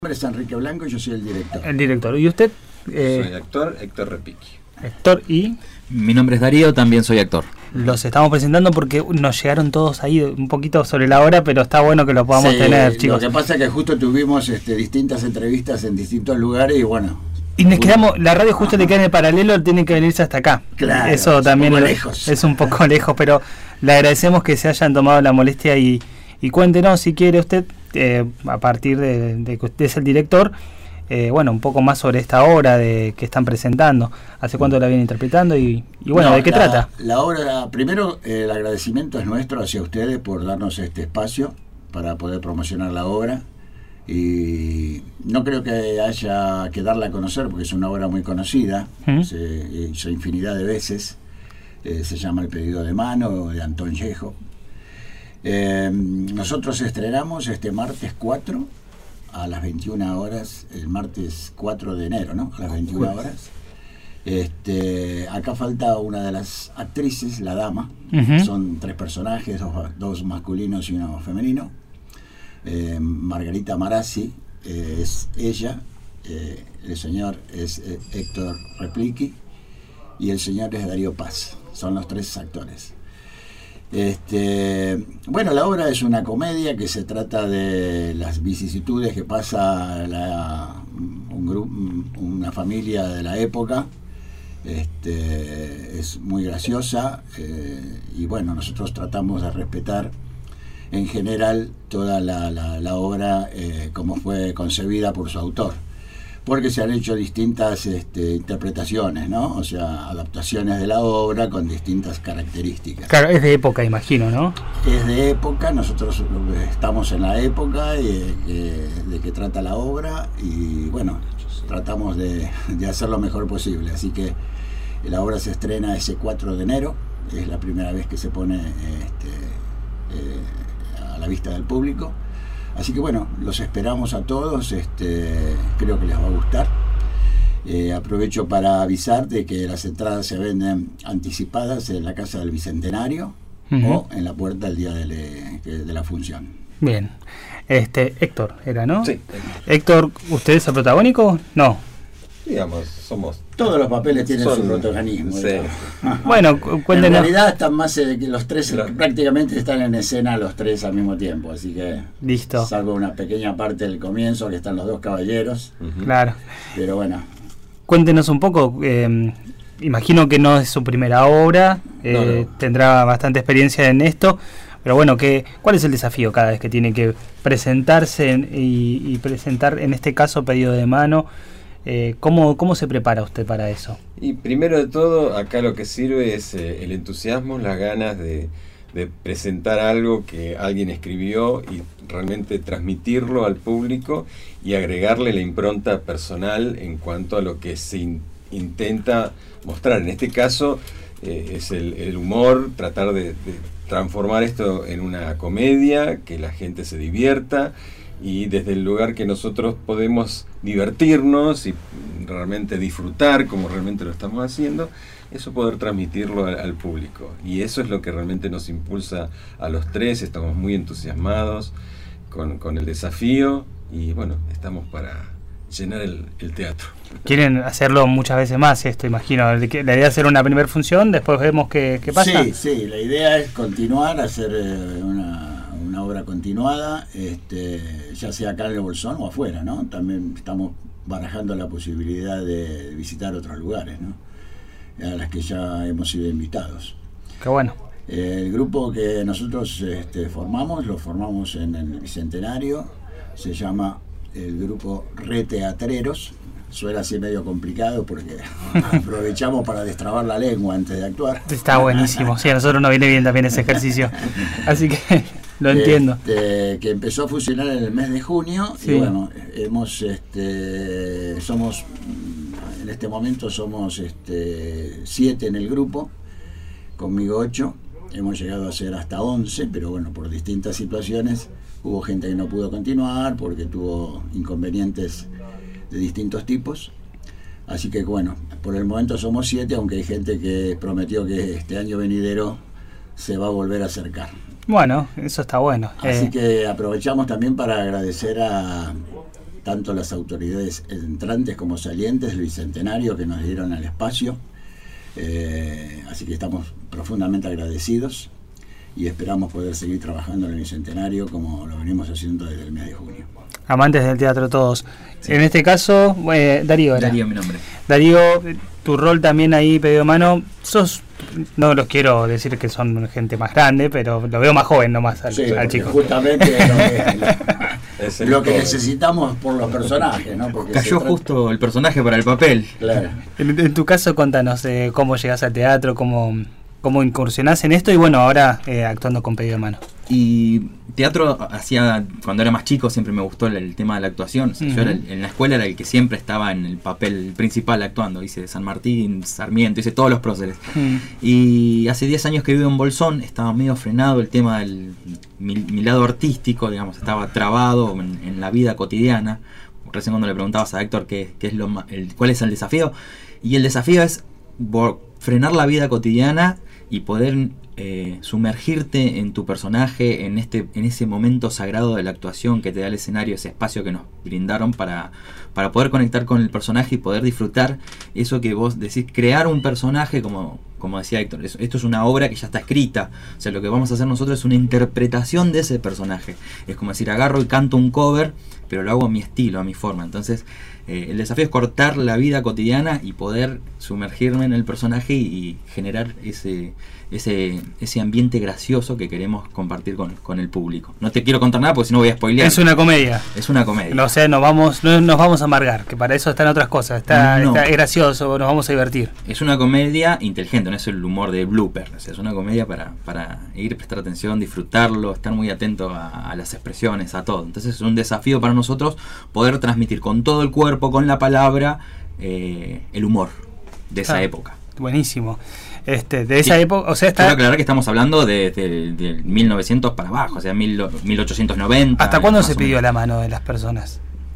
Mi nombre es Enrique Blanco y yo soy el director. El director. ¿Y usted? Soy actor, Héctor Repiqui. Héctor y... Mi nombre es Darío, también soy actor. Los estamos presentando porque nos llegaron todos ahí un poquito sobre la hora, pero está bueno que lo podamos tener, chicos. Lo que pasa es que justo tuvimos distintas entrevistas en distintos lugares y bueno... Y nos quedamos, la radio justo le queda en el paralelo, tiene que venirse hasta acá. Claro, eso también es un poco lejos, pero le agradecemos que se hayan tomado la molestia y cuéntenos si quiere usted, a partir de que usted es el director, un poco más sobre esta obra que están presentando. ¿Hace cuánto la vienen interpretando y de qué trata? La obra, primero el agradecimiento es nuestro hacia ustedes por darnos este espacio para poder promocionar la obra. Y no creo que haya que darla a conocer porque es una obra muy conocida, se hizo infinidad de veces, se llama El pedido de mano de Antón Llejo. Nosotros estrenamos este martes 4 a las 21 horas, el martes 4 de enero, ¿no? A las 21 horas. Acá falta una de las actrices, la dama, son 3 personajes, dos masculinos y uno femenino. Margarita Marazzi es ella, el señor es Héctor Repiqui y el señor es Darío Paz, son los 3 actores. La obra es una comedia que se trata de las vicisitudes que pasa una familia de la época. Es muy graciosa y nosotros tratamos de respetar en general toda la obra como fue concebida por su autor, porque se han hecho distintas interpretaciones, ¿no? O sea, adaptaciones de la obra con distintas características. Claro, es de época, imagino, ¿no? Es de época, nosotros estamos en la época de que trata la obra y tratamos de hacer lo mejor posible. Así que la obra se estrena ese 4 de enero, es la primera vez que se pone a la vista del público. Así que los esperamos a todos, creo que les va a gustar. Aprovecho para avisar de que las entradas se venden anticipadas en la Casa del Bicentenario o en la puerta el día de la función. Bien. Héctor era, ¿no? Sí. Héctor, ¿usted es el protagónico? No. Digamos, somos... Todos los papeles tienen su protagonismo. Sí. Cuéntenos. En realidad están más que los 3, prácticamente están en escena los 3 al mismo tiempo, así que... Listo. Salvo una pequeña parte del comienzo, que están los 2 caballeros. Claro. Pero Cuéntenos un poco, imagino que no es su primera obra, no. Tendrá bastante experiencia en esto, pero ¿cuál es el desafío cada vez que tiene que presentarse y presentar, en este caso, Pedido de mano? ¿Cómo se prepara usted para eso? Y primero de todo, acá lo que sirve es el entusiasmo, las ganas de presentar algo que alguien escribió y realmente transmitirlo al público y agregarle la impronta personal en cuanto a lo que se intenta mostrar. En este caso es el humor, tratar de transformar esto en una comedia, que la gente se divierta, y desde el lugar que nosotros podemos divertirnos y realmente disfrutar como realmente lo estamos haciendo, eso poder transmitirlo al público. Y eso es lo que realmente nos impulsa a los 3, estamos muy entusiasmados con el desafío y estamos para llenar el teatro. Quieren hacerlo muchas veces más esto, imagino. La idea es hacer una primera función, después vemos qué pasa. Sí, la idea es continuar, hacer una obra continuada, ya sea acá en el Bolsón o afuera, ¿no? También estamos barajando la posibilidad de visitar otros lugares, ¿no? A las que ya hemos sido invitados. Qué bueno. El grupo que nosotros lo formamos en el Bicentenario, se llama el grupo Reteatreros. Suena así medio complicado porque aprovechamos para destrabar la lengua antes de actuar. Está buenísimo, sí, a nosotros nos viene bien también ese ejercicio, así que lo entiendo. Que empezó a funcionar en el mes de junio, sí. Y somos, en este momento somos 7 en el grupo, conmigo 8, hemos llegado a ser hasta 11, pero por distintas situaciones hubo gente que no pudo continuar porque tuvo inconvenientes de distintos tipos, así que por el momento somos 7, aunque hay gente que prometió que este año venidero se va a volver a acercar. Bueno, eso está bueno. Así que aprovechamos también para agradecer tanto las autoridades entrantes como salientes del Bicentenario que nos dieron el espacio. Así que estamos profundamente agradecidos y esperamos poder seguir trabajando en el Bicentenario como lo venimos haciendo desde el mes de junio. Amantes del teatro todos. Sí. En este caso, Darío era. Darío, mi nombre. Darío, tu rol también ahí, pedido de mano, no los quiero decir que son gente más grande, pero lo veo más joven nomás al chico. Justamente lo que necesitamos por los personajes, ¿no? Porque cayó justo el personaje para el papel. Claro. En tu caso, contanos cómo llegás al teatro, cómo incursionás en esto y bueno, ahora actuando con pedido de mano. Y teatro hacía, cuando era más chico, siempre me gustó el tema de la actuación. O sea, yo en la escuela era el que siempre estaba en el papel principal actuando. Hice San Martín, Sarmiento, hice todos los próceres. Y hace 10 años que vivo en Bolsón, estaba medio frenado el tema del mi lado artístico, digamos, estaba trabado en la vida cotidiana. Recién cuando le preguntabas a Héctor cuál es el desafío, y el desafío es frenar la vida cotidiana y poder sumergirte en tu personaje, en ese momento sagrado de la actuación que te da el escenario, ese espacio que nos brindaron para poder conectar con el personaje y poder disfrutar eso que vos decís, crear un personaje como decía Héctor. Esto es una obra que ya está escrita, o sea, lo que vamos a hacer nosotros es una interpretación de ese personaje. Es como decir, agarro y canto un cover, pero lo hago a mi estilo, a mi forma. Entonces el desafío es cortar la vida cotidiana y poder sumergirme en el personaje y generar ese ambiente gracioso que queremos compartir con el público. No te quiero contar nada porque si no voy a spoilear. Es una comedia. Es una comedia. No, o sea, no nos vamos a amargar, que para eso están otras cosas. Está gracioso, nos vamos a divertir. Es una comedia inteligente, no es el humor de blooper. O sea, es una comedia para ir, prestar atención, disfrutarlo, estar muy atento a las expresiones, a todo. Entonces es un desafío para nosotros poder transmitir con todo el cuerpo, con la palabra, el humor de esa época. Buenísimo. De esa época, o sea, quiero aclarar que estamos hablando de 1900 para abajo, o sea, 1890. ¿Hasta cuándo se pidió la mano de las personas?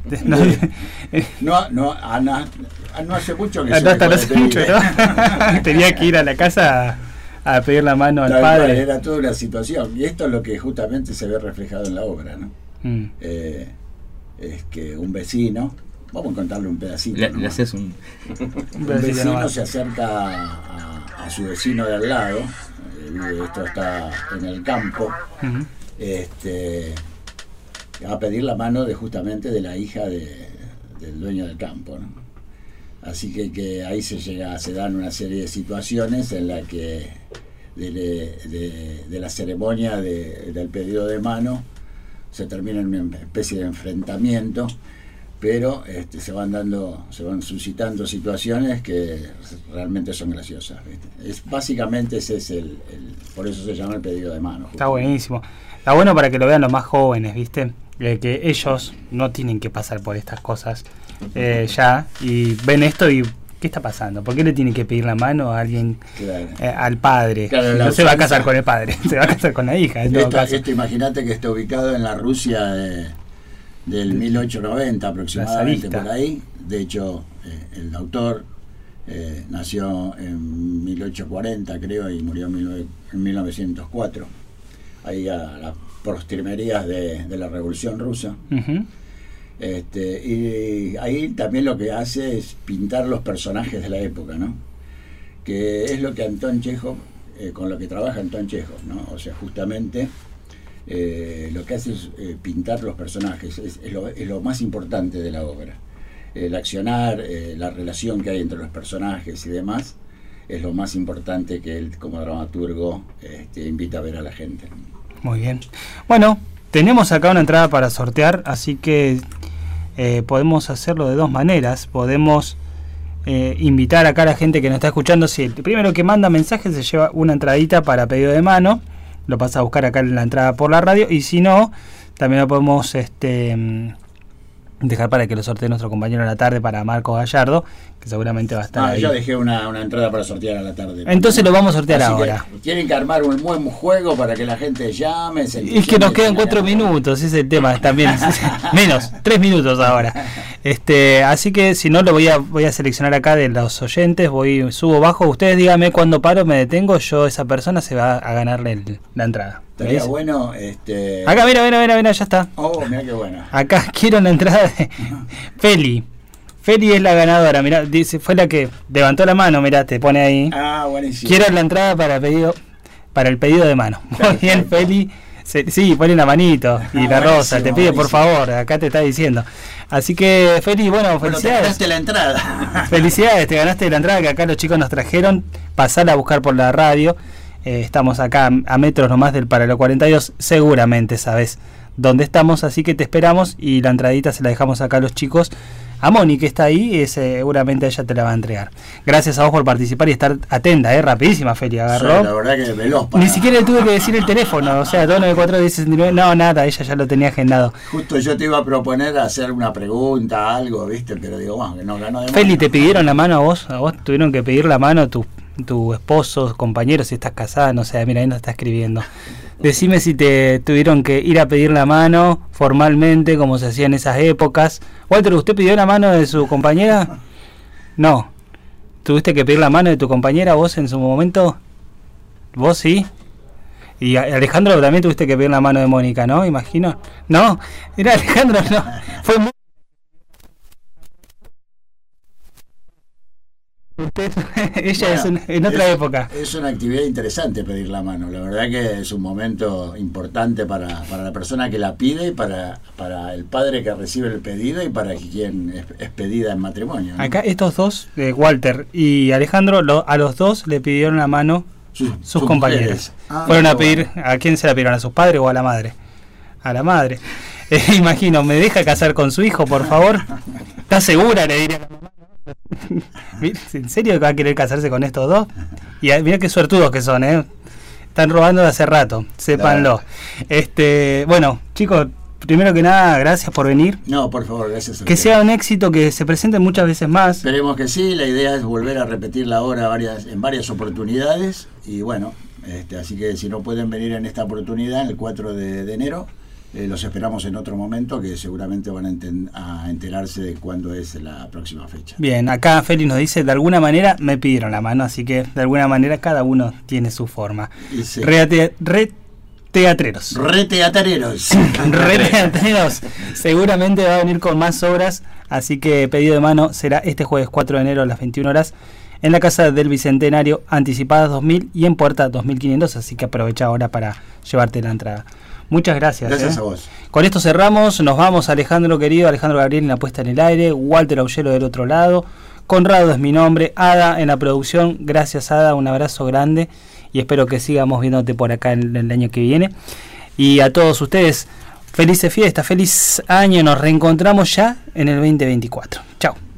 No hace mucho que tenía que ir a la casa a pedir la mano al padre. Era toda una situación, y esto es lo que justamente se ve reflejado en la obra, ¿no? Es que un vecino, vamos a contarle un pedacito. Le haces un vecino se acerca a su vecino de al lado, esto está en el campo, a pedir la mano justamente de la hija del dueño del campo, ¿no? Así que ahí se dan una serie de situaciones en la que de la ceremonia del pedido de mano se termina en una especie de enfrentamiento, pero se van suscitando situaciones que realmente son graciosas, ¿viste? Básicamente ese es por eso se llama el pedido de mano. Está buenísimo. Está bueno para que lo vean los más jóvenes, ¿viste? Que ellos no tienen que pasar por estas cosas ya, y ven esto y ¿qué está pasando? ¿Por qué le tiene que pedir la mano a alguien, al padre? Claro, no se va a casar con el padre, se va a casar con la hija. Esto imagínate que está ubicado en la Rusia del 1890 aproximadamente, por ahí. De hecho, el autor nació en 1840, creo, y murió en 1904. Ahí a las postrimerías de la Revolución Rusa. Y ahí también lo que hace es pintar los personajes de la época, ¿no? Que es lo que Anton Chejov, con lo que trabaja Anton Chejov, ¿no? O sea, justamente lo que hace es pintar los personajes, es lo más importante de la obra. El accionar, la relación que hay entre los personajes y demás, es lo más importante que él como dramaturgo invita a ver a la gente. Muy bien. Bueno, tenemos acá una entrada para sortear, así que podemos hacerlo de dos maneras. Podemos invitar acá a la gente que nos está escuchando. Si el primero que manda mensaje se lleva una entradita para pedido de mano, lo pasa a buscar acá en la entrada por la radio, y si no, también lo podemos dejar para que lo sortee nuestro compañero a la tarde, para Marco Gallardo, que seguramente va a estar ahí. Yo dejé una entrada para sortear a la tarde. Entonces lo vamos a sortear ahora. Tienen que armar un buen juego para que la gente llame. Es que nos quedan 4 minutos, ese es el tema también. Menos, 3 minutos ahora. Así que si no, lo voy a seleccionar acá de los oyentes, subo bajo. Ustedes díganme cuándo paro, me detengo, esa persona se va a ganarle la entrada. Estaría bueno. Acá, mira, ya está. Oh, mira qué bueno. Acá quiero la entrada de Feli. Feli es la ganadora, mirá, dice, fue la que levantó la mano, mirá, te pone ahí. Ah, buenísimo. Quiero la entrada para el pedido de mano. Muy bien, Feli. Sí, pone la manito y la rosa, te pide por favor, acá te está diciendo. Así que, Feli, bueno, felicidades. Te ganaste la entrada. Felicidades, te ganaste la entrada que acá los chicos nos trajeron. Pasala a buscar por la radio. Estamos acá a metros nomás del Paralelo 42. Seguramente sabes dónde estamos, así que te esperamos y la entradita se la dejamos acá a los chicos. A Moni, que está ahí, seguramente ella te la va a entregar. Gracias a vos por participar y estar atenta, rapidísima, Feli, agarró. Sí, la verdad que veloz. Ni siquiera le tuve que decir el teléfono, o sea, 294-1069, no, nada, ella ya lo tenía agendado. Justo yo te iba a proponer hacer una pregunta, algo, ¿viste? Pero digo, bueno, que no ganó de mano. Feli, ¿te pidieron la mano a vos? ¿A vos tuvieron que pedir la mano a tu esposo, compañero, si estás casada? No sé, mira, ahí nos está escribiendo. Decime si te tuvieron que ir a pedir la mano formalmente, como se hacía en esas épocas. Walter, ¿usted pidió la mano de su compañera? No. ¿Tuviste que pedir la mano de tu compañera vos en su momento? ¿Vos sí? Y Alejandro también tuviste que pedir la mano de Mónica, ¿no? Imagino. No, era Alejandro, no. Fue muy... Ella bueno, es en otra época. Es una actividad interesante pedir la mano. La verdad que es un momento importante para la persona que la pide y para el padre que recibe el pedido y para quien es pedida en matrimonio, ¿no? Acá estos dos, Walter y Alejandro, a los dos le pidieron la mano sus compañeros. Fueron a pedir, bueno. ¿A quién se la pidieron? ¿A sus padres o a la madre? A la madre. Imagino, ¿me deja casar con su hijo, por favor? ¿Estás segura? Le diría a la mamá. ¿En serio que va a querer casarse con estos dos? Y mira qué suertudos que son, están robando de hace rato, sépanlo. Bueno, chicos, primero que nada, gracias por venir. No, por favor, gracias a que sea un éxito, que se presenten muchas veces más. Esperemos que sí, la idea es volver a repetir la obra en varias oportunidades. Y bueno, así que si no pueden venir en esta oportunidad, el 4 de enero, los esperamos en otro momento, que seguramente van a enterarse de cuándo es la próxima fecha. Bien, acá Félix nos dice, de alguna manera me pidieron la mano, así que de alguna manera cada uno tiene su forma. Sí. Reteatreros. Reteatreros. Seguramente va a venir con más obras, así que pedido de mano será este jueves 4 de enero a las 21 horas en la Casa del Bicentenario, anticipadas 2.000 y en puerta 2.500, así que aprovecha ahora para llevarte la entrada. Muchas gracias. Gracias a vos. Con esto cerramos, nos vamos, Alejandro querido, Alejandro Gabriel en la puesta en el aire, Walter Aullero del otro lado, Conrado es mi nombre, Ada en la producción. Gracias, Ada, un abrazo grande y espero que sigamos viéndote por acá en el año que viene. Y a todos ustedes, felices fiestas, feliz año, nos reencontramos ya en el 2024. Chao.